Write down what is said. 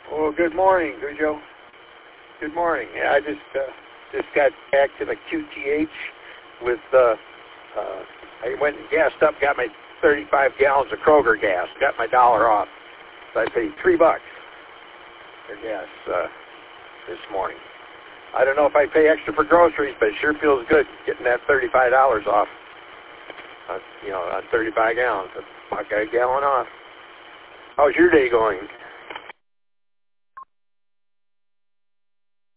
Oh, good morning, Cujo. Good morning. Yeah, I just got back to the QTH with I went and gassed up, got my 35 gallons of Kroger gas, got my $1 off. So I paid $3 for gas this morning. I don't know if I pay extra for groceries, but it sure feels good getting that $35 off. On 35 gallons, I got a gallon off. How's your day going?